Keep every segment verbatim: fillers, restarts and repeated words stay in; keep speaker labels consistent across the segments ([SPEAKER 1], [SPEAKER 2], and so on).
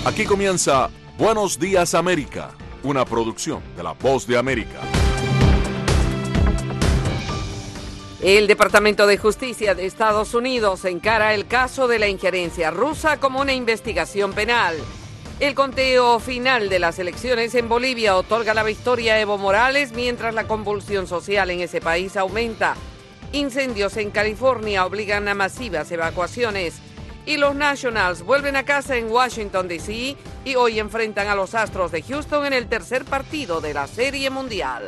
[SPEAKER 1] Aquí comienza Buenos Días América, una producción de La Voz de América.
[SPEAKER 2] El Departamento de Justicia de Estados Unidos encara el caso de la injerencia rusa como una investigación penal. El conteo final de las elecciones en Bolivia otorga la victoria a Evo Morales mientras la convulsión social en ese país aumenta. Incendios en California obligan a masivas evacuaciones. Y los Nationals vuelven a casa en Washington, D C y hoy enfrentan a los Astros de Houston en el tercer partido de la Serie Mundial.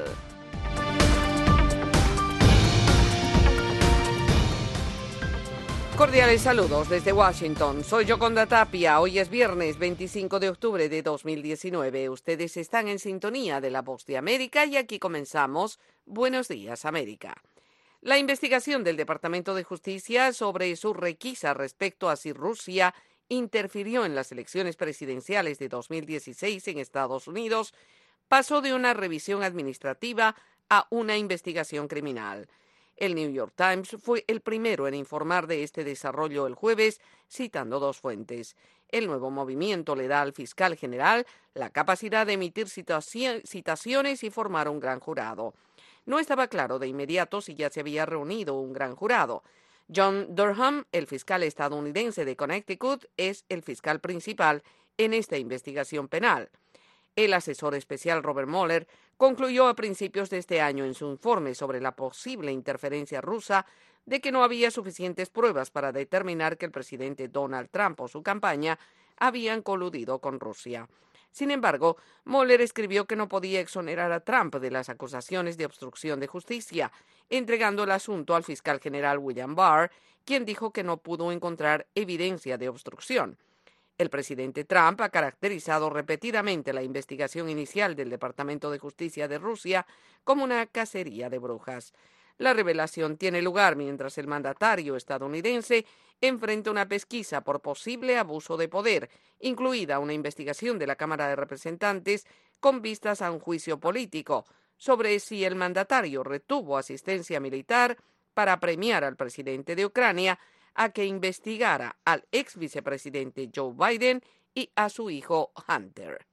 [SPEAKER 2] Cordiales saludos desde Washington. Soy Yoconda Tapia. Hoy es viernes veinticinco de octubre de dos mil diecinueve. Ustedes están en sintonía de La Voz de América y aquí comenzamos Buenos Días América. La investigación del Departamento de Justicia sobre su requisa respecto a si Rusia interfirió en las elecciones presidenciales de dos mil dieciséis en Estados Unidos pasó de una revisión administrativa a una investigación criminal. El New York Times fue el primero en informar de este desarrollo el jueves, citando dos fuentes. El nuevo movimiento le da al fiscal general la capacidad de emitir citaciones y formar un gran jurado. No estaba claro de inmediato si ya se había reunido un gran jurado. John Durham, el fiscal estadounidense de Connecticut, es el fiscal principal en esta investigación penal. El asesor especial Robert Mueller concluyó a principios de este año en su informe sobre la posible interferencia rusa de que no había suficientes pruebas para determinar que el presidente Donald Trump o su campaña habían coludido con Rusia. Sin embargo, Mueller escribió que no podía exonerar a Trump de las acusaciones de obstrucción de justicia, entregando el asunto al fiscal general William Barr, quien dijo que no pudo encontrar evidencia de obstrucción. El presidente Trump ha caracterizado repetidamente la investigación inicial del Departamento de Justicia de Rusia como una cacería de brujas. La revelación tiene lugar mientras el mandatario estadounidense enfrenta una pesquisa por posible abuso de poder, incluida una investigación de la Cámara de Representantes con vistas a un juicio político sobre si el mandatario retuvo asistencia militar para premiar al presidente de Ucrania a que investigara al ex vicepresidente Joe Biden y a su hijo Hunter.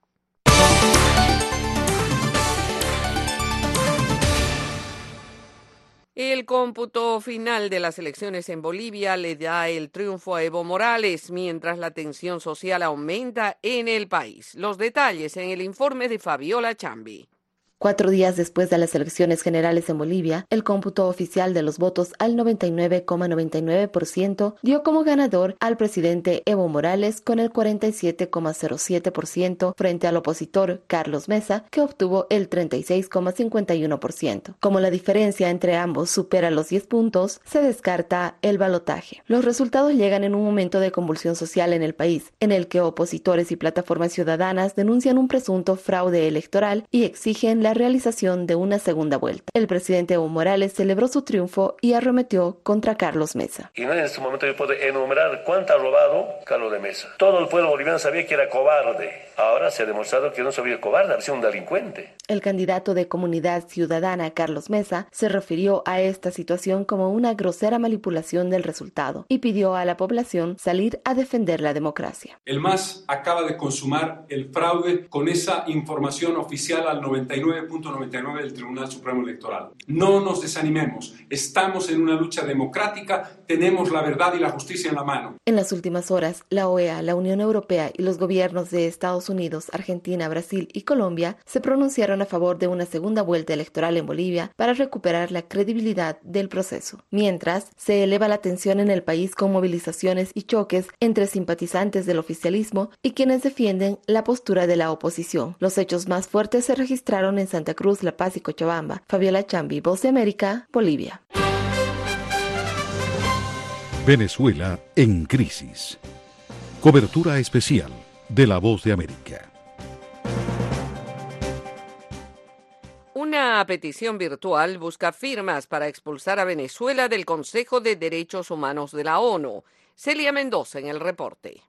[SPEAKER 2] El cómputo final de las elecciones en Bolivia le da el triunfo a Evo Morales, mientras la tensión social aumenta en el país. Los detalles en el informe de Fabiola Chambi.
[SPEAKER 3] Cuatro días después de las elecciones generales en Bolivia, el cómputo oficial de los votos al noventa y nueve coma noventa y nueve por ciento dio como ganador al presidente Evo Morales con el cuarenta y siete coma cero siete por ciento frente al opositor Carlos Mesa, que obtuvo el treinta y seis coma cincuenta y uno por ciento. Como la diferencia entre ambos supera los diez puntos, se descarta el balotaje. Los resultados llegan en un momento de convulsión social en el país, en el que opositores y plataformas ciudadanas denuncian un presunto fraude electoral y exigen la realización de una segunda vuelta. El presidente Evo Morales celebró su triunfo y arremetió contra Carlos Mesa.
[SPEAKER 4] Y no en este momento yo puedo enumerar cuánto ha robado Carlos de Mesa. Todo el pueblo boliviano sabía que era cobarde. Ahora se ha demostrado que no sabía cobarde, ha sido un delincuente.
[SPEAKER 3] El candidato de Comunidad Ciudadana, Carlos Mesa, se refirió a esta situación como una grosera manipulación del resultado y pidió a la población salir a defender la democracia.
[SPEAKER 5] El M A S acaba de consumar el fraude con esa información oficial al noventa y nueve punto noventa y nueve del Tribunal Supremo Electoral. No nos desanimemos, estamos en una lucha democrática, tenemos la verdad y la justicia en la mano.
[SPEAKER 3] En las últimas horas, la O E A, la Unión Europea y los gobiernos de Estados Unidos, Argentina, Brasil y Colombia se pronunciaron a favor de una segunda vuelta electoral en Bolivia para recuperar la credibilidad del proceso. Mientras, se eleva la tensión en el país con movilizaciones y choques entre simpatizantes del oficialismo y quienes defienden la postura de la oposición. Los hechos más fuertes se registraron en Santa Cruz, La Paz y Cochabamba. Fabiola Chambi, Voz de América, Bolivia.
[SPEAKER 1] Venezuela en crisis. Cobertura especial de La Voz de América.
[SPEAKER 2] Una petición virtual busca firmas para expulsar a Venezuela del Consejo de Derechos Humanos de la ONU. Celia Mendoza en el reporte.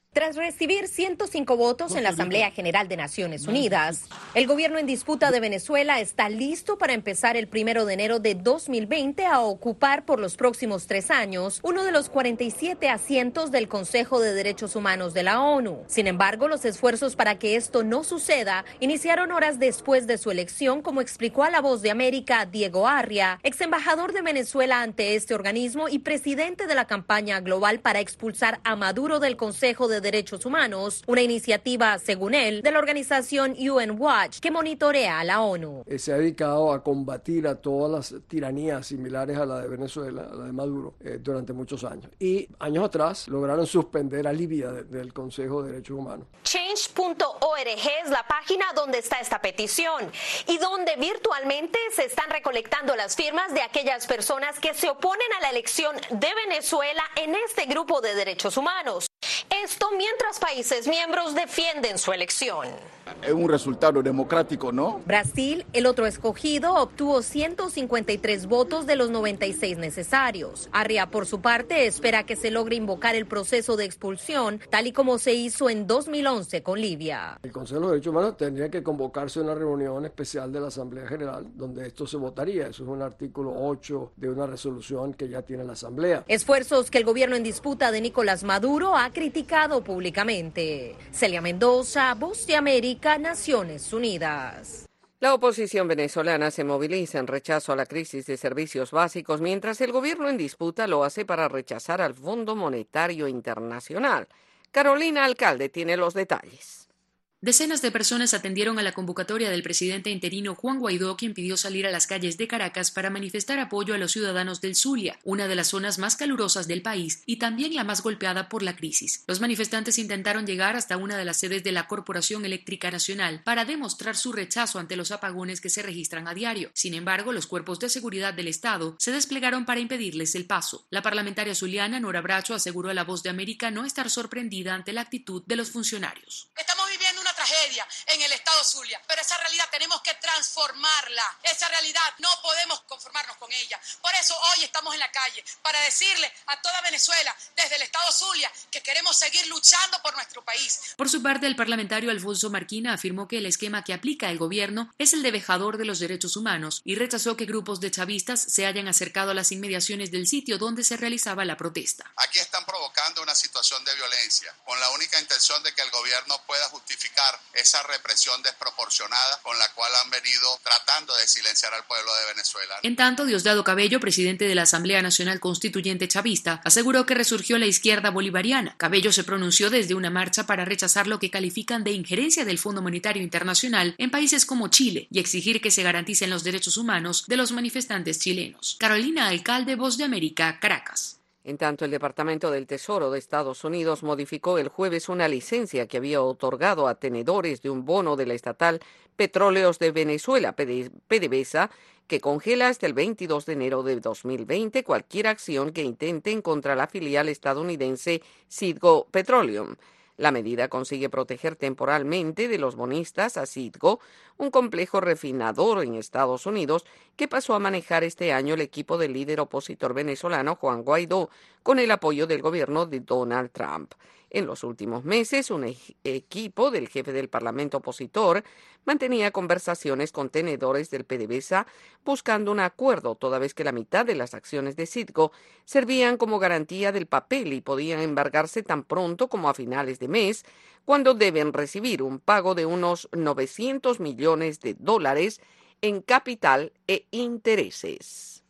[SPEAKER 6] Tras recibir ciento cinco votos en la Asamblea General de Naciones Unidas, el gobierno en disputa de Venezuela está listo para empezar el primero de enero de dos mil veinte a ocupar por los próximos tres años uno de los cuarenta y siete asientos del Consejo de Derechos Humanos de la ONU. Sin embargo, los esfuerzos para que esto no suceda iniciaron horas después de su elección, como explicó a La Voz de América Diego Arria, ex embajador de Venezuela ante este organismo y presidente de la campaña global para expulsar a Maduro del Consejo de Derechos Humanos, una iniciativa, según él, de la organización U N Watch, que monitorea a la ONU.
[SPEAKER 7] Se ha dedicado a combatir a todas las tiranías similares a la de Venezuela, a la de Maduro, eh, durante muchos años. Y años atrás lograron suspender a Libia de, del Consejo de Derechos Humanos.
[SPEAKER 6] Change punto org es la página donde está esta petición y donde virtualmente se están recolectando las firmas de aquellas personas que se oponen a la elección de Venezuela en este grupo de derechos humanos. Esto mientras países miembros defienden su elección.
[SPEAKER 8] Es un resultado democrático, ¿no?
[SPEAKER 6] Brasil, el otro escogido, obtuvo ciento cincuenta y tres votos de los noventa y seis necesarios. Arria, por su parte, espera que se logre invocar el proceso de expulsión, tal y como se hizo en dos mil once con Libia.
[SPEAKER 7] El Consejo de Derechos Humanos tendría que convocarse a una reunión especial de la Asamblea General, donde esto se votaría. Eso es un artículo ocho de una resolución que ya tiene la Asamblea.
[SPEAKER 6] Esfuerzos que el gobierno en disputa de Nicolás Maduro ha criticado públicamente. Celia Mendoza, Voz de América, Naciones Unidas.
[SPEAKER 2] La oposición venezolana se moviliza en rechazo a la crisis de servicios básicos, mientras el gobierno en disputa lo hace para rechazar al Fondo Monetario Internacional. Carolina Alcalde tiene los detalles.
[SPEAKER 9] Decenas de personas atendieron a la convocatoria del presidente interino Juan Guaidó, quien pidió salir a las calles de Caracas para manifestar apoyo a los ciudadanos del Zulia, una de las zonas más calurosas del país y también la más golpeada por la crisis. Los manifestantes intentaron llegar hasta una de las sedes de la Corporación Eléctrica Nacional para demostrar su rechazo ante los apagones que se registran a diario. Sin embargo, los cuerpos de seguridad del Estado se desplegaron para impedirles el paso. La parlamentaria zuliana Nora Bracho aseguró a La Voz de América no estar sorprendida ante la actitud de los funcionarios.
[SPEAKER 10] Estamos viviendo una tragedia en el estado Zulia, pero esa realidad tenemos que transformarla. Esa realidad no podemos conformarnos con ella. Por eso hoy estamos en la calle, para decirle a toda Venezuela, desde el estado Zulia, que queremos seguir luchando por nuestro país.
[SPEAKER 9] Por su parte, el parlamentario Alfonso Marquina afirmó que el esquema que aplica el gobierno es el de vejador de los derechos humanos y rechazó que grupos de chavistas se hayan acercado a las inmediaciones del sitio donde se realizaba la protesta.
[SPEAKER 11] Aquí están provocando una situación de violencia, con la única intención de que el gobierno pueda justificar esa represión desproporcionada con la cual han venido tratando de silenciar al pueblo de Venezuela.
[SPEAKER 9] En tanto, Diosdado Cabello, presidente de la Asamblea Nacional Constituyente Chavista, aseguró que resurgió la izquierda bolivariana. Cabello se pronunció desde una marcha para rechazar lo que califican de injerencia del Fondo Monetario Internacional en países como Chile y exigir que se garanticen los derechos humanos de los manifestantes chilenos. Carolina Alcalde, Voz de América, Caracas.
[SPEAKER 2] En tanto, el Departamento del Tesoro de Estados Unidos modificó el jueves una licencia que había otorgado a tenedores de un bono de la estatal Petróleos de Venezuela, PDVSA, que congela hasta el veintidós de enero de dos mil veinte cualquier acción que intenten contra la filial estadounidense Citgo Petroleum. La medida consigue proteger temporalmente de los bonistas a Citgo, un complejo refinador en Estados Unidos que pasó a manejar este año el equipo del líder opositor venezolano Juan Guaidó, con el apoyo del gobierno de Donald Trump. En los últimos meses, un e- equipo del jefe del Parlamento opositor mantenía conversaciones con tenedores del PDVSA buscando un acuerdo, toda vez que la mitad de las acciones de Citgo servían como garantía del papel y podían embargarse tan pronto como a finales de mes, cuando deben recibir un pago de unos novecientos millones de dólares en capital e intereses.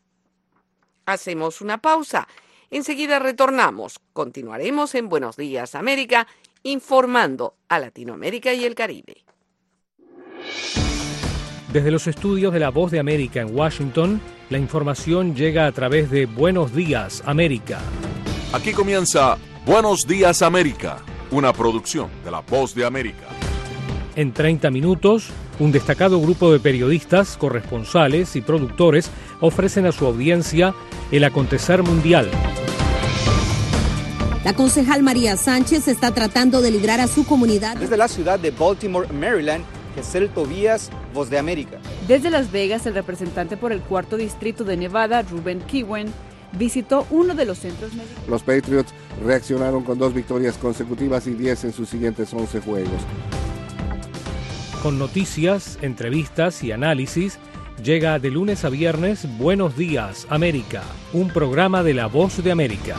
[SPEAKER 2] Hacemos una pausa. Enseguida retornamos. Continuaremos en Buenos Días América, informando a Latinoamérica y el Caribe.
[SPEAKER 12] Desde los estudios de La Voz de América en Washington, la información llega a través de Buenos Días América.
[SPEAKER 13] Aquí comienza Buenos Días América, una producción de La Voz de América.
[SPEAKER 12] En treinta minutos, un destacado grupo de periodistas, corresponsales y productores ofrecen a su audiencia el acontecer mundial.
[SPEAKER 14] La concejal María Sánchez está tratando de librar a su comunidad.
[SPEAKER 15] Desde la ciudad de Baltimore, Maryland, Gesel Tobías, Voz de América.
[SPEAKER 16] Desde Las Vegas, el representante por el cuarto distrito de Nevada, Ruben Kiwen. visitó uno de los centros médicos.
[SPEAKER 17] Los Patriots reaccionaron con dos victorias consecutivas y diez en sus siguientes once juegos.
[SPEAKER 12] Con noticias, entrevistas y análisis, llega de lunes a viernes Buenos Días, América, un programa de La Voz de América.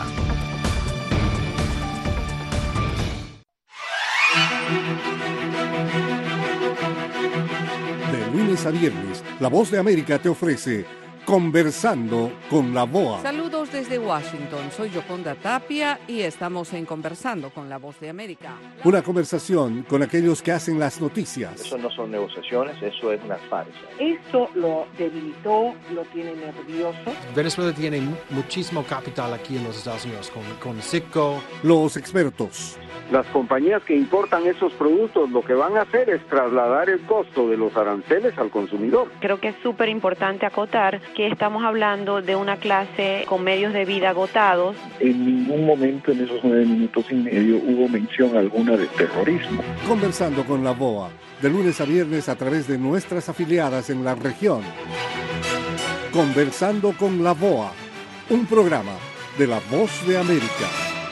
[SPEAKER 1] De lunes a viernes, La Voz de América te ofrece Conversando con la B O A.
[SPEAKER 2] Saludos desde Washington, soy Yoconda Tapia y estamos en Conversando con la Voz de América.
[SPEAKER 1] Una conversación con aquellos que hacen las noticias.
[SPEAKER 18] Eso no son negociaciones, eso es una farsa.
[SPEAKER 19] Esto lo debilitó, lo tiene nervioso.
[SPEAKER 20] Venezuela tiene muchísimo capital aquí en los Estados Unidos, con, con Citgo.
[SPEAKER 1] Los expertos.
[SPEAKER 21] Las compañías que importan esos productos lo que van a hacer es trasladar el costo de los aranceles al consumidor.
[SPEAKER 22] Creo que es súper importante acotar que estamos hablando de una clase con medios de vida agotados.
[SPEAKER 23] En ningún momento en esos nueve minutos y medio hubo mención alguna de terrorismo.
[SPEAKER 1] Conversando con la B O A, de lunes a viernes a través de nuestras afiliadas en la región. Conversando con la B O A, un programa de La Voz de América.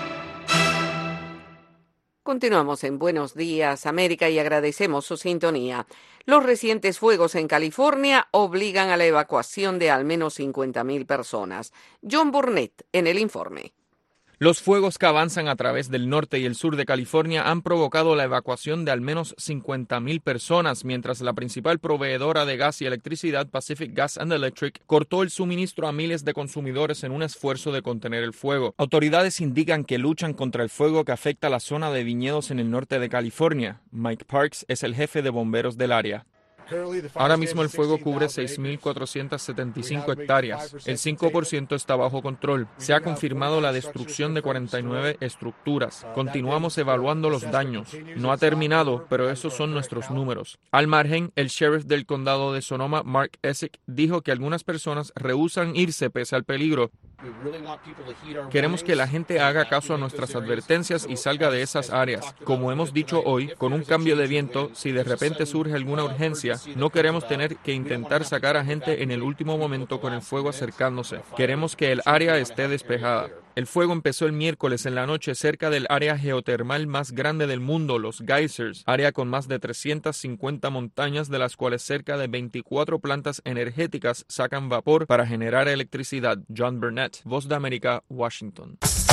[SPEAKER 2] Continuamos en Buenos Días, América, y agradecemos su sintonía. Los recientes fuegos en California obligan a la evacuación de al menos cincuenta mil personas. John Burnett, en el informe.
[SPEAKER 24] Los fuegos que avanzan a través del norte y el sur de California han provocado la evacuación de al menos cincuenta mil personas, mientras la principal proveedora de gas y electricidad, Pacific Gas and Electric, cortó el suministro a miles de consumidores en un esfuerzo de contener el fuego. Autoridades indican que luchan contra el fuego que afecta la zona de viñedos en el norte de California. Mike Parks es el jefe de bomberos del área. Ahora mismo el fuego cubre seis mil cuatrocientas setenta y cinco hectáreas. El cinco por ciento está bajo control. Se ha confirmado la destrucción de cuarenta y nueve estructuras. Continuamos evaluando los daños. No ha terminado, pero esos son nuestros números. Al margen, el sheriff del condado de Sonoma, Mark Essick, dijo que algunas personas rehúsan irse pese al peligro. Queremos que la gente haga caso a nuestras advertencias y salga de esas áreas. Como hemos dicho hoy, con un cambio de viento, si de repente surge alguna urgencia, no queremos tener que intentar sacar a gente en el último momento con el fuego acercándose. Queremos que el área esté despejada. El fuego empezó el miércoles en la noche cerca del área geotermal más grande del mundo, los Geysers, área con más de trescientas cincuenta montañas, de las cuales cerca de veinticuatro plantas energéticas sacan vapor para generar electricidad. John Burnett, Voz de América, Washington.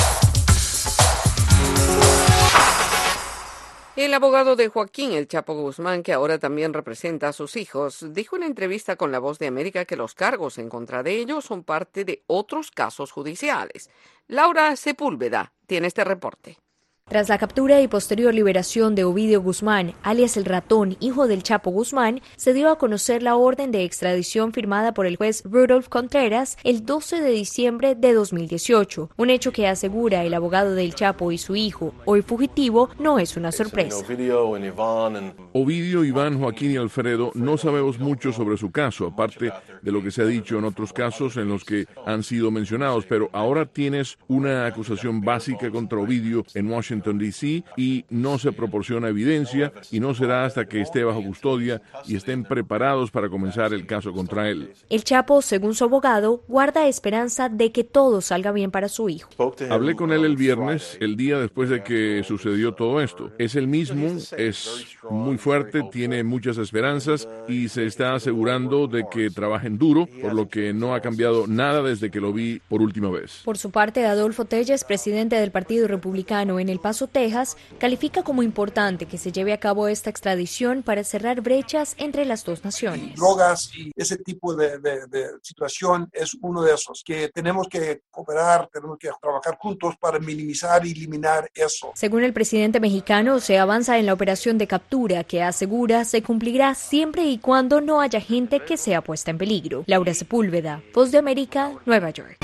[SPEAKER 2] El abogado de Joaquín El Chapo Guzmán, que ahora también representa a sus hijos, dijo en entrevista con La Voz de América que los cargos en contra de ellos son parte de otros casos judiciales. Laura Sepúlveda tiene este reporte.
[SPEAKER 25] Tras la captura y posterior liberación de Ovidio Guzmán, alias El Ratón, hijo del Chapo Guzmán, se dio a conocer la orden de extradición firmada por el juez Rudolf Contreras el doce de diciembre de dos mil dieciocho, un hecho que asegura el abogado del Chapo y su hijo, hoy fugitivo, no es una sorpresa.
[SPEAKER 26] Ovidio, Iván, Joaquín y Alfredo, no sabemos mucho sobre su caso, aparte de lo que se ha dicho en otros casos en los que han sido mencionados, pero ahora tienes una acusación básica contra Ovidio en Washington D C y no se proporciona evidencia y no será hasta que esté bajo custodia y estén preparados para comenzar el caso contra él.
[SPEAKER 25] El Chapo, según su abogado, guarda esperanza de que todo salga bien para su hijo.
[SPEAKER 26] Hablé con él el viernes, el día después de que sucedió todo esto. Es el mismo, es muy fuerte, tiene muchas esperanzas y se está asegurando de que trabajen duro, por lo que no ha cambiado nada desde que lo vi por última vez.
[SPEAKER 25] Por su parte, Adolfo Telles, presidente del Partido Republicano en El Paso, Texas, califica como importante que se lleve a cabo esta extradición para cerrar brechas entre las dos naciones.
[SPEAKER 27] Drogas y ese tipo de, de, de situación es uno de esos, que tenemos que cooperar, tenemos que trabajar juntos para minimizar y eliminar eso.
[SPEAKER 25] Según el presidente mexicano, se avanza en la operación de captura que asegura se cumplirá siempre y cuando no haya gente que sea puesta en peligro. Laura Sepúlveda, Voz de América, Nueva York.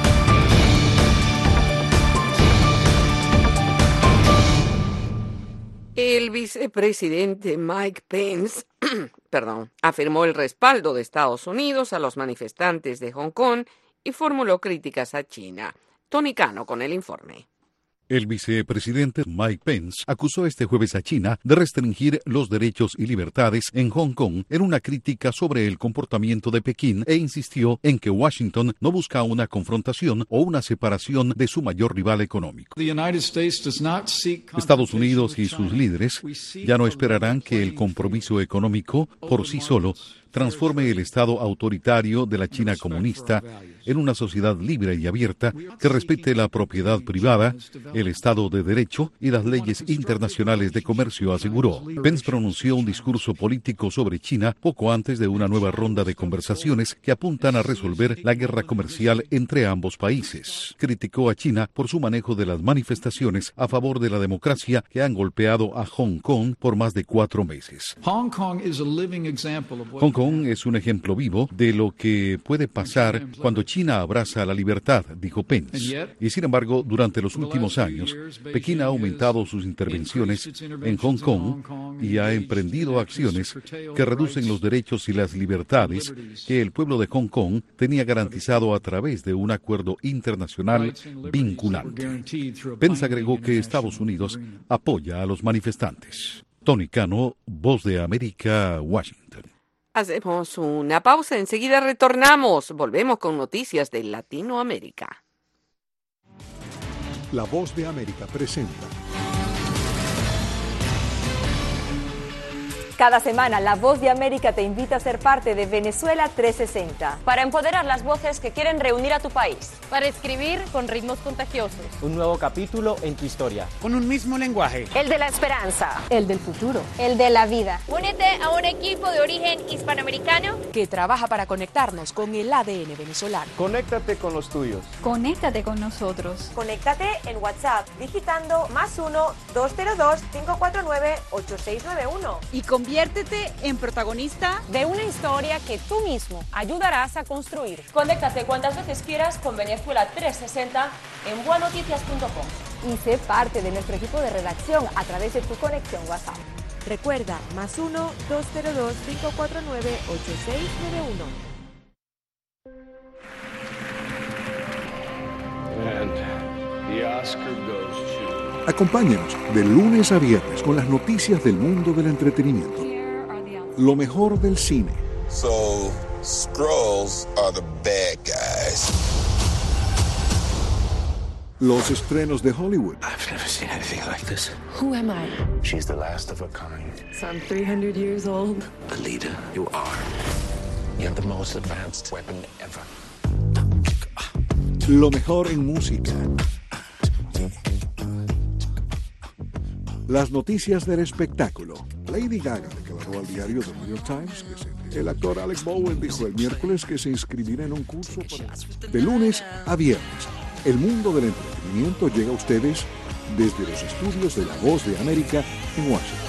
[SPEAKER 2] El vicepresidente Mike Pence perdón, afirmó el respaldo de Estados Unidos a los manifestantes de Hong Kong y formuló críticas a China. Tony Cano con el informe.
[SPEAKER 1] El vicepresidente Mike Pence acusó este jueves a China de restringir los derechos y libertades en Hong Kong en una crítica sobre el comportamiento de Pekín e insistió en que Washington no busca una confrontación o una separación de su mayor rival económico. Estados Unidos y sus líderes ya no esperarán que el compromiso económico por sí solo transforme el Estado autoritario de la China comunista en una sociedad libre y abierta que respete la propiedad privada, el Estado de Derecho y las leyes internacionales de comercio, aseguró. Pence pronunció un discurso político sobre China poco antes de una nueva ronda de conversaciones que apuntan a resolver la guerra comercial entre ambos países. Criticó a China por su manejo de las manifestaciones a favor de la democracia que han golpeado a Hong Kong por más de cuatro meses. Hong Kong es un ejemplo vivo de lo que puede pasar cuando China abraza la libertad, dijo Pence. Y sin embargo, durante los últimos años, Pekín ha aumentado sus intervenciones en Hong Kong y ha emprendido acciones que reducen los derechos y las libertades que el pueblo de Hong Kong tenía garantizado a través de un acuerdo internacional vinculante. Pence agregó que Estados Unidos apoya a los manifestantes. Tony Cano, Voz de América, Washington.
[SPEAKER 2] Hacemos una pausa, enseguida retornamos. Volvemos con noticias de Latinoamérica.
[SPEAKER 3] La Voz de América presenta.
[SPEAKER 4] Cada semana, La Voz de América te invita a ser parte de Venezuela trescientos sesenta.
[SPEAKER 5] Para empoderar las voces que quieren reunir a tu país.
[SPEAKER 6] Para escribir con ritmos contagiosos.
[SPEAKER 7] Un nuevo capítulo en tu historia.
[SPEAKER 8] Con un mismo lenguaje.
[SPEAKER 5] El de la esperanza.
[SPEAKER 4] El del futuro.
[SPEAKER 5] El de la vida.
[SPEAKER 6] Únete a un equipo de origen hispanoamericano
[SPEAKER 4] que trabaja para conectarnos con el A D N venezolano.
[SPEAKER 7] Conéctate con los tuyos.
[SPEAKER 6] Conéctate con nosotros.
[SPEAKER 5] Conéctate en WhatsApp digitando más uno, dos cero dos, cinco cuatro nueve, ocho seis nueve uno.
[SPEAKER 6] Y conviértete en protagonista
[SPEAKER 5] de una historia que tú mismo ayudarás a construir. Conéctate cuantas veces quieras con Venezuela trescientos sesenta en bua noticias punto com.
[SPEAKER 4] Y sé parte de nuestro equipo de redacción a través de tu conexión WhatsApp. Recuerda, más uno, dos cero dos, cinco cuatro nueve, ocho seis nueve uno.
[SPEAKER 3] And the Oscar goes to... Acompáñenos de lunes a viernes con las noticias del mundo del entretenimiento. Lo mejor del cine.
[SPEAKER 10] So, Skrulls are the bad guys.
[SPEAKER 3] Los estrenos de Hollywood.
[SPEAKER 10] I've never seen anything like this.
[SPEAKER 4] Who am I?
[SPEAKER 10] She's the last of her kind.
[SPEAKER 4] So I'm three hundred years old.
[SPEAKER 10] The leader you are. You have the most advanced weapon ever.
[SPEAKER 3] Lo mejor en música. Las noticias del espectáculo. Lady Gaga declaró al diario The New York Times que se... el actor Alec Baldwin dijo el miércoles que se inscribirá en un curso para... De lunes a viernes, el mundo del entretenimiento llega a ustedes desde los estudios de La Voz de América en Washington.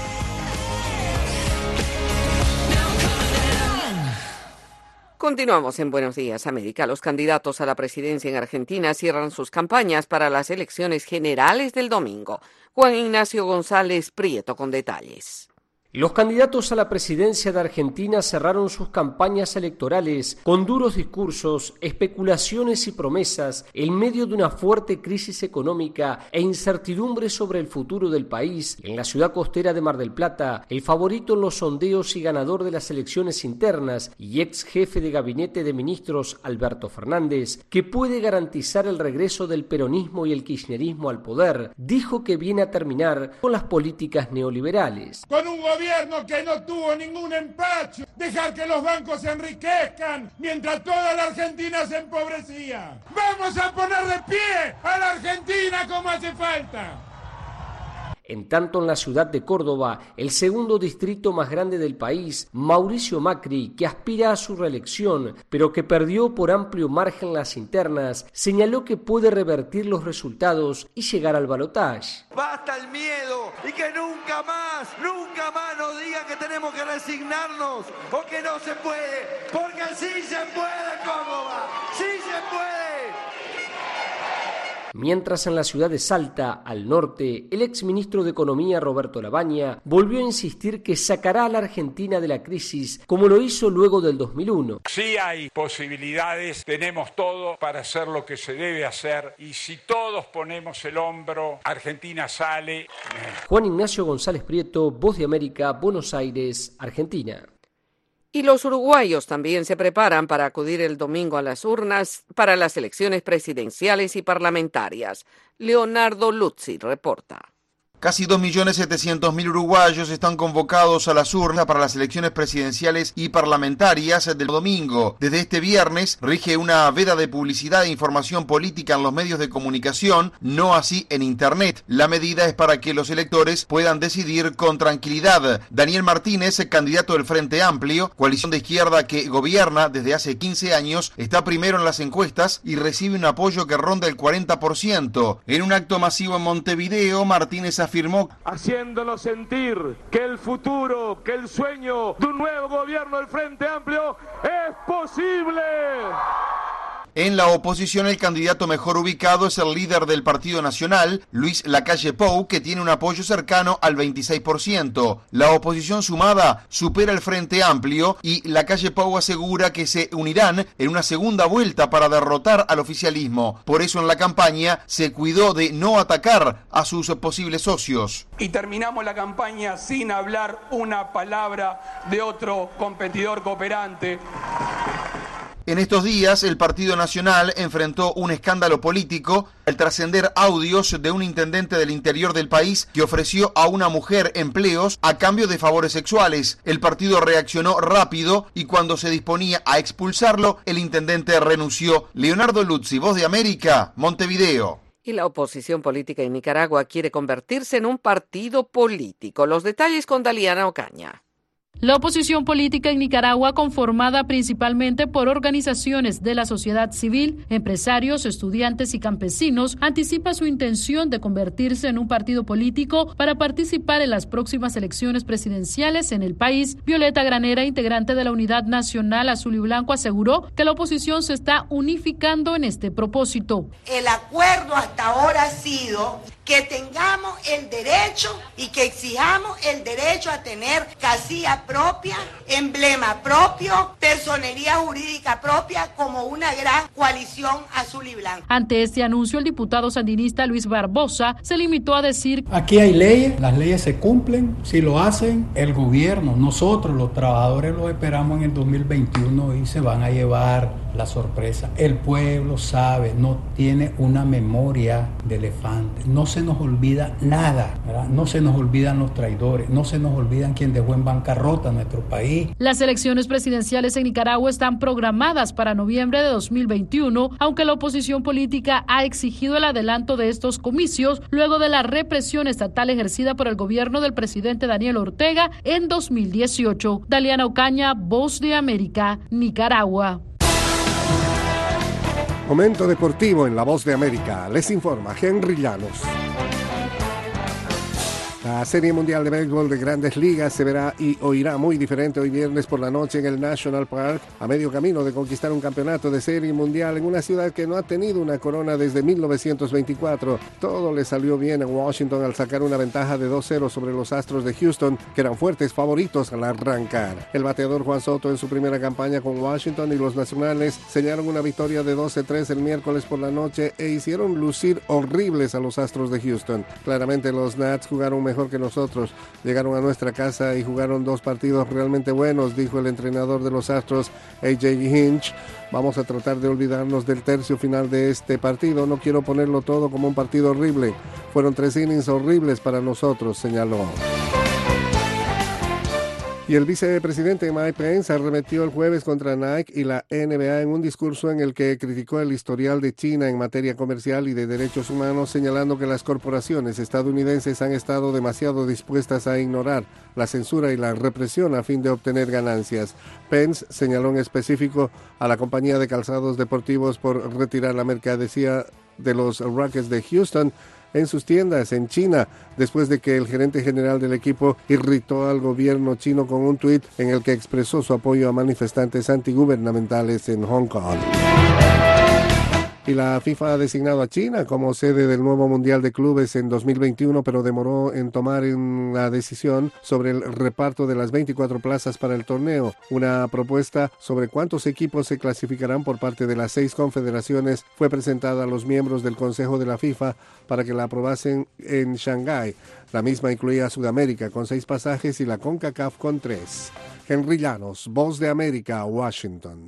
[SPEAKER 2] Continuamos en Buenos Días, América. Los candidatos a la presidencia en Argentina cierran sus campañas para las elecciones generales del domingo. Juan Ignacio González Prieto con detalles.
[SPEAKER 28] Los candidatos a la presidencia de Argentina cerraron sus campañas electorales con duros discursos, especulaciones y promesas en medio de una fuerte crisis económica e incertidumbre sobre el futuro del país. En la ciudad costera de Mar del Plata, el favorito en los sondeos y ganador de las elecciones internas y ex jefe de gabinete de ministros Alberto Fernández, que puede garantizar el regreso del peronismo y el kirchnerismo al poder, dijo que viene a terminar con las políticas neoliberales.
[SPEAKER 29] Con un gobierno que no tuvo ningún empacho, dejar que los bancos se enriquezcan mientras toda la Argentina se empobrecía. Vamos a poner de pie a la Argentina como hace falta.
[SPEAKER 28] En tanto, en la ciudad de Córdoba, el segundo distrito más grande del país, Mauricio Macri, que aspira a su reelección, pero que perdió por amplio margen las internas, señaló que puede revertir los resultados y llegar al balotaje.
[SPEAKER 30] ¡Basta el miedo! Y que nunca más, nunca más nos digan que tenemos que resignarnos o que no se puede, porque sí se puede, Córdoba, sí se puede.
[SPEAKER 28] Mientras en la ciudad de Salta, al norte, el exministro de Economía Roberto Labaña volvió a insistir que sacará a la Argentina de la crisis como lo hizo luego del dos mil uno.
[SPEAKER 8] Sí hay posibilidades, tenemos todo para hacer lo que se debe hacer y si todos ponemos el hombro, Argentina sale.
[SPEAKER 28] Juan Ignacio González Prieto, Voz de América, Buenos Aires, Argentina.
[SPEAKER 2] Y los uruguayos también se preparan para acudir el domingo a las urnas para las elecciones presidenciales y parlamentarias. Leonardo Luzzi reporta.
[SPEAKER 9] Casi dos millones setecientos mil uruguayos están convocados a las urnas para las elecciones presidenciales y parlamentarias del domingo. Desde este viernes rige una veda de publicidad e información política en los medios de comunicación, no así en Internet. La medida es para que los electores puedan decidir con tranquilidad. Daniel Martínez, candidato del Frente Amplio, coalición de izquierda que gobierna desde hace quince años, está primero en las encuestas y recibe un apoyo que ronda el cuarenta por ciento. En un acto masivo en Montevideo, Martínez afirmó
[SPEAKER 11] afirmó, haciéndonos sentir que el futuro, que el sueño de un nuevo gobierno del Frente Amplio es posible.
[SPEAKER 9] En la oposición, el candidato mejor ubicado es el líder del Partido Nacional, Luis Lacalle Pou, que tiene un apoyo cercano al veintiséis por ciento. La oposición sumada supera el Frente Amplio y Lacalle Pou asegura que se unirán en una segunda vuelta para derrotar al oficialismo. Por eso en la campaña se cuidó de no atacar a sus posibles socios.
[SPEAKER 11] Y terminamos la campaña sin hablar una palabra de otro competidor cooperante.
[SPEAKER 9] En estos días, el Partido Nacional enfrentó un escándalo político al trascender audios de un intendente del interior del país que ofreció a una mujer empleos a cambio de favores sexuales. El partido reaccionó rápido y cuando se disponía a expulsarlo, el intendente renunció. Leonardo Luzzi, Voz de América, Montevideo.
[SPEAKER 2] Y la oposición política en Nicaragua quiere convertirse en un partido político. Los detalles con Daliana Ocaña.
[SPEAKER 12] La oposición política en Nicaragua, conformada principalmente por organizaciones de la sociedad civil, empresarios, estudiantes y campesinos, anticipa su intención de convertirse en un partido político para participar en las próximas elecciones presidenciales en el país. Violeta Granera, integrante de la Unidad Nacional Azul y Blanco, aseguró que la oposición se está unificando en este propósito.
[SPEAKER 13] El acuerdo hasta ahora ha sido que tengamos el derecho y que exijamos el derecho a tener casilla propia, emblema propio, personería jurídica propia como una gran coalición azul y blanco.
[SPEAKER 12] Ante este anuncio, el diputado sandinista Luis Barbosa se limitó a decir:
[SPEAKER 14] aquí hay leyes, las leyes se cumplen, si lo hacen el gobierno, nosotros los trabajadores los esperamos en el dos mil veintiuno y se van a llevar la sorpresa. El pueblo sabe, no tiene una memoria de elefante, no se nos olvida nada, ¿verdad? No se nos olvidan los traidores, no se nos olvidan quien dejó en bancarrota a nuestro país.
[SPEAKER 12] Las elecciones presidenciales en Nicaragua están programadas para noviembre de dos mil veintiuno, aunque la oposición política ha exigido el adelanto de estos comicios luego de la represión estatal ejercida por el gobierno del presidente Daniel Ortega en dos mil dieciocho. Daliana Ocaña, Voz de América, Nicaragua.
[SPEAKER 15] Momento deportivo en La Voz de América. Les informa Henry Llanos. La Serie Mundial de Béisbol de Grandes Ligas se verá y oirá muy diferente hoy viernes por la noche en el National Park, a medio camino de conquistar un campeonato de Serie Mundial en una ciudad que no ha tenido una corona desde mil novecientos veinticuatro. Todo le salió bien a Washington al sacar una ventaja de dos cero sobre los Astros de Houston, que eran fuertes favoritos al arrancar. El bateador Juan Soto en su primera campaña con Washington y los nacionales sellaron una victoria de doce tres el miércoles por la noche e hicieron lucir horribles a los Astros de Houston. Claramente los Nats jugaron mejor mejor que nosotros, llegaron a nuestra casa y jugaron dos partidos realmente buenos, dijo el entrenador de los Astros, A J Hinch. Vamos a tratar de olvidarnos del tercio final de este partido, no quiero ponerlo todo como un partido horrible, fueron tres innings horribles para nosotros, señaló. Y el vicepresidente Mike Pence arremetió el jueves contra Nike y la N B A en un discurso en el que criticó el historial de China en materia comercial y de derechos humanos, señalando que las corporaciones estadounidenses han estado demasiado dispuestas a ignorar la censura y la represión a fin de obtener ganancias. Pence señaló en específico a la compañía de calzados deportivos por retirar la mercancía de los Rockets de Houston en sus tiendas en China, después de que el gerente general del equipo irritó al gobierno chino con un tuit en el que expresó su apoyo a manifestantes antigubernamentales en Hong Kong. Y la FIFA ha designado a China como sede del nuevo Mundial de Clubes en dos mil veintiuno, pero demoró en tomar una decisión sobre el reparto de las veinticuatro plazas para el torneo. Una propuesta sobre cuántos equipos se clasificarán por parte de las seis confederaciones fue presentada a los miembros del Consejo de la FIFA para que la aprobasen en Shanghái. La misma incluía a Sudamérica con seis pasajes y la CONCACAF con tres. Henry Llanos, Voz de América, Washington.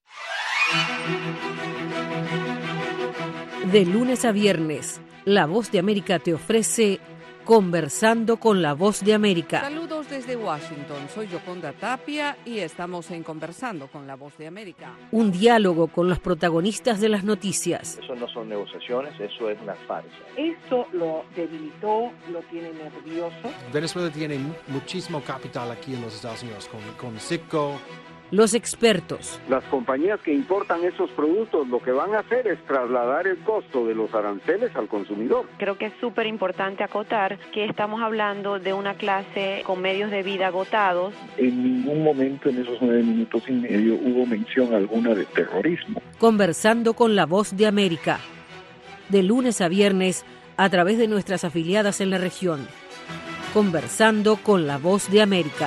[SPEAKER 16] De lunes a viernes, La Voz de América te ofrece Conversando con La Voz de América.
[SPEAKER 2] Saludos desde Washington, soy Yoconda Tapia y estamos en Conversando con La Voz de América.
[SPEAKER 16] Un diálogo con los protagonistas de las noticias.
[SPEAKER 17] Eso no son negociaciones, eso es una farsa.
[SPEAKER 18] Esto lo debilitó, lo tiene nervioso.
[SPEAKER 19] Venezuela tiene muchísimo capital aquí en los Estados Unidos, con, con Citgo.
[SPEAKER 16] Los expertos.
[SPEAKER 20] Las compañías que importan esos productos lo que van a hacer es trasladar el costo de los aranceles al consumidor.
[SPEAKER 21] Creo que es súper importante acotar que estamos hablando de una clase con medios de vida agotados.
[SPEAKER 22] En ningún momento en esos nueve minutos y medio hubo mención alguna de terrorismo.
[SPEAKER 16] Conversando con La Voz de América. De lunes a viernes a través de nuestras afiliadas en la región. Conversando con La Voz de América.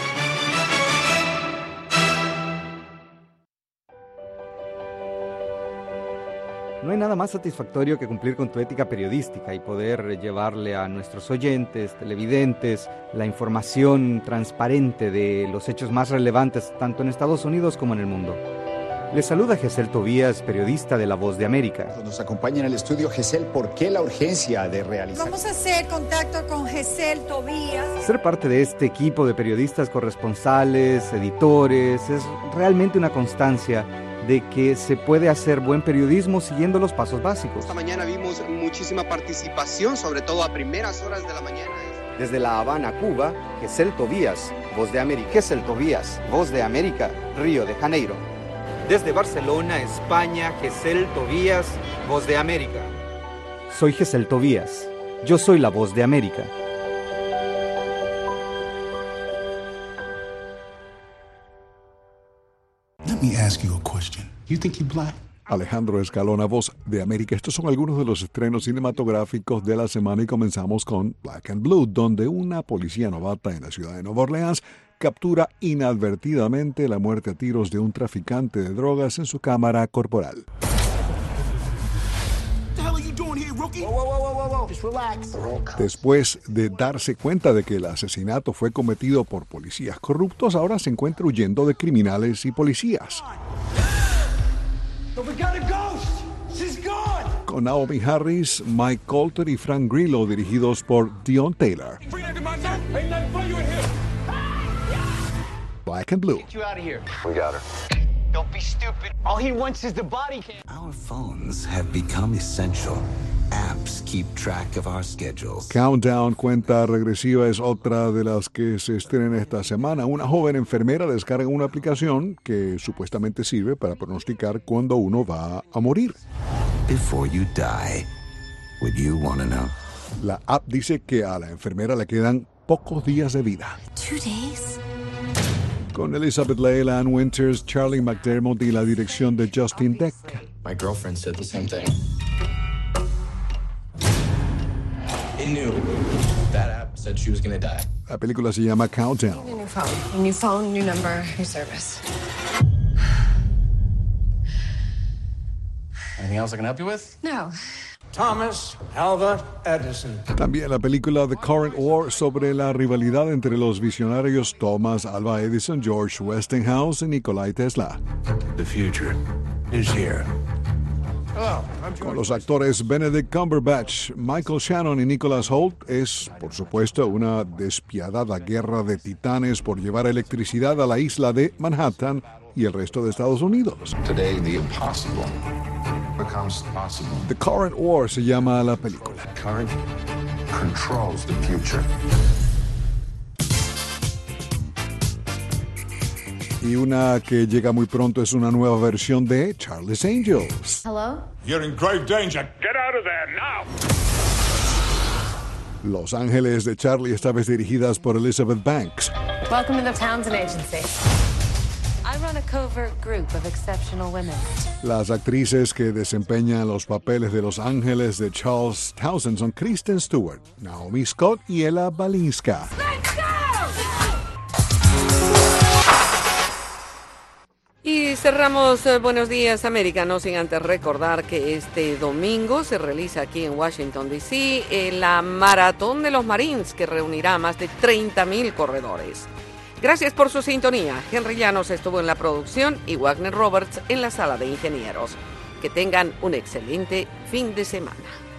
[SPEAKER 23] No hay nada más satisfactorio que cumplir con tu ética periodística y poder llevarle a nuestros oyentes, televidentes, la información transparente de los hechos más relevantes tanto en Estados Unidos como en el mundo. Les saluda Gesell Tobías, periodista de La Voz de América.
[SPEAKER 24] Nos acompaña en el estudio Gesell. ¿Por qué la urgencia de realizar?
[SPEAKER 26] Vamos a hacer contacto con Gesell Tobías.
[SPEAKER 23] Ser parte de este equipo de periodistas corresponsales, editores, es realmente una constancia de que se puede hacer buen periodismo siguiendo los pasos básicos.
[SPEAKER 31] Esta mañana vimos muchísima participación, sobre todo a primeras horas de la mañana.
[SPEAKER 23] Desde La Habana, Cuba, Gesell Tobías, Voz de América. Gesell Tobías, Voz de América, Río de Janeiro. Desde Barcelona, España, Gesell Tobías, Voz de América. Soy Gesell Tobías. Yo soy la Voz de América.
[SPEAKER 3] Let me ask you a question. You think you're black? Alejandro Escalona, Voz de América. Estos son algunos de los estrenos cinematográficos de la semana y comenzamos con Black and Blue, donde una policía novata en la ciudad de Nueva Orleans captura inadvertidamente la muerte a tiros de un traficante de drogas en su cámara corporal. Después de darse cuenta de que el asesinato fue cometido por policías corruptos, ahora se encuentra huyendo de criminales y policías. Con Naomi Harris, Mike Colter y Frank Grillo, dirigidos por Dion Taylor. Black and Blue.
[SPEAKER 32] We got her. Don't be stupid. All he wants is the body cam.
[SPEAKER 33] Our phones have become essential. Apps keep track of our schedules.
[SPEAKER 3] Countdown, cuenta regresiva, es otra de las que se estrena esta semana. Una joven enfermera descarga una aplicación que supuestamente sirve para pronosticar cuándo uno va a morir.
[SPEAKER 33] Before you die, would you want to know?
[SPEAKER 3] La app dice que a la enfermera le quedan pocos días de vida.
[SPEAKER 33] Two days.
[SPEAKER 3] Con Elizabeth Leigh, Ann Winters, Charlie McDermott y la dirección de Justin Deck.
[SPEAKER 10] My girlfriend said the same thing. It knew. That app said she was gonna die.
[SPEAKER 3] La película se llama Countdown.
[SPEAKER 26] New phone, new phone, new number, new service.
[SPEAKER 10] Anything else I can help you with?
[SPEAKER 26] No.
[SPEAKER 11] Thomas Alva Edison.
[SPEAKER 3] También la película The Current War sobre la rivalidad entre los visionarios Thomas Alva Edison, George Westinghouse y Nikola Tesla.
[SPEAKER 11] The future is here.
[SPEAKER 3] Hello, con los actores Benedict Cumberbatch, Michael Shannon y Nicholas Hoult, es, por supuesto, una despiadada guerra de titanes por llevar electricidad a la isla de Manhattan y el resto de Estados Unidos.
[SPEAKER 10] Today, the impossible becomes possible.
[SPEAKER 3] The Current War se llama la película.
[SPEAKER 10] The current controls the future.
[SPEAKER 3] Y una que llega muy pronto es una nueva versión de Charlie's Angels.
[SPEAKER 26] Hello?
[SPEAKER 29] You're in grave danger. Get out of there now.
[SPEAKER 3] Los Ángeles de Charlie, esta vez dirigidas por Elizabeth Banks.
[SPEAKER 26] Welcome to the Townsend Agency.
[SPEAKER 2] I'm
[SPEAKER 1] run a covert group of exceptional women.
[SPEAKER 3] Las actrices que desempeñan los papeles de los ángeles de Charles Townsend son Kristen Stewart, Naomi Scott y Ella Balinska.
[SPEAKER 2] Y cerramos eh, Buenos Días América, no sin antes recordar que este domingo se realiza aquí en Washington, D C eh, la Maratón de los Marines, que reunirá a más de treinta mil corredores. Gracias por su sintonía. Henry Llanos estuvo en la producción y Wagner Roberts en la sala de ingenieros. Que tengan un excelente fin de semana.